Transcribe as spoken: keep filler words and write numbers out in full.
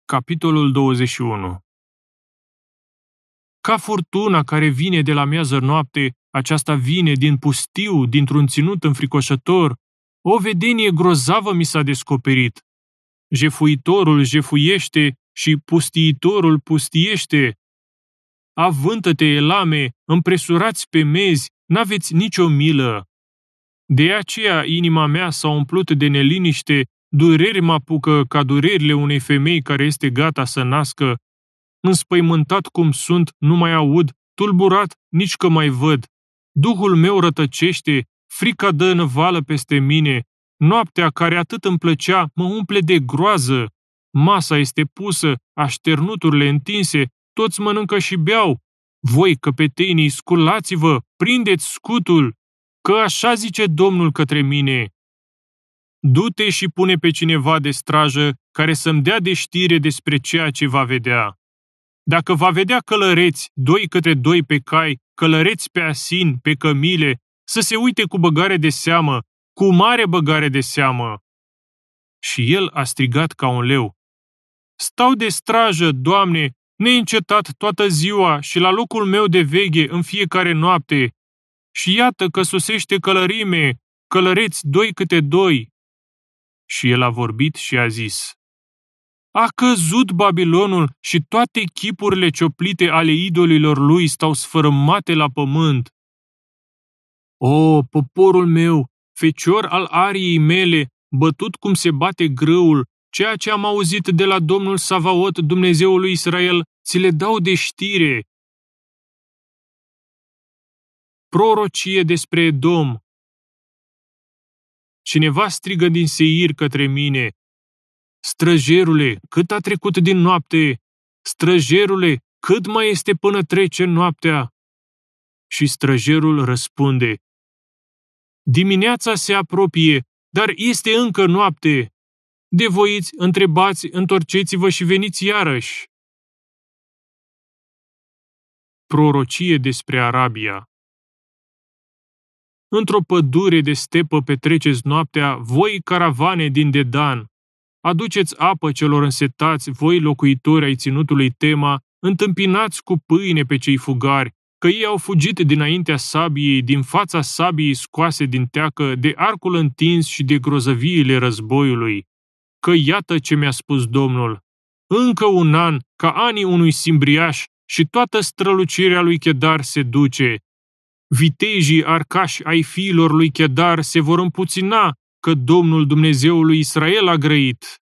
Capitolul douăzeci și unu. Ca furtuna care vine de la miază noapte, aceasta vine din pustiu, dintr-un ținut înfricoșător. O vedenie grozavă mi s-a descoperit. Jefuitorul jefuiește și pustiitorul pustiește. Avântă-te, Elame, împresurați pe mezi, n-aveți nicio milă. De aceea inima mea s-a umplut de neliniște, dureri mă apucă ca durerile unei femei care este gata să nască. Înspăimântat cum sunt, nu mai aud, tulburat, nici că mai văd. Duhul meu rătăcește, frica dă năvală peste mine. Noaptea care atât îmi plăcea mă umple de groază. Masa este pusă, așternuturile întinse, toți mănâncă și beau. Voi, căpetenii, sculați-vă, prindeți scutul, că așa zice Domnul către mine. Du-te și pune pe cineva de strajă care să-mi dea de știre despre ceea ce va vedea. Dacă va vedea călăreți, doi către doi pe cai, călăreți pe asin, pe cămile, să se uite cu băgare de seamă, cu mare băgare de seamă. Și el a strigat ca un leu. Stau de strajă, Doamne, neîncetat toată ziua și la locul meu de veghe în fiecare noapte. Și iată că sosește călărime, călăreți doi câte doi. Și el a vorbit și a zis: A căzut Babilonul și toate chipurile cioplite ale idolilor lui stau sfărâmate la pământ. O, poporul meu, fecior al ariei mele, bătut cum se bate grâul, ceea ce am auzit de la Domnul Savaot, Dumnezeul lui Israel, ți le dau de știre. Prorocie despre Edom. Cineva strigă din Seir către mine: Străjerule, cât a trecut din noapte? Străjerule, cât mai este până trece noaptea? Și străjerul răspunde: Dimineața se apropie, dar este încă noapte. De voiți, întrebați, întorceți-vă și veniți iarăși. Prorocie despre Arabia. Într-o pădure de stepă petreceți noaptea, voi caravane din Dedan. Aduceți apă celor însetați, voi locuitori ai ținutului Tema, întâmpinați cu pâine pe cei fugari, că ei au fugit dinaintea sabiei, din fața sabiei scoase din teacă, de arcul întins și de grozăviile războiului. Că iată ce mi-a spus Domnul: încă un an, ca anii unui simbriaș, și toată strălucirea lui Chedar se duce. Vitejii arcași ai fiilor lui Chedar se vor împuțina, că Domnul Dumnezeul lui Israel a grăit.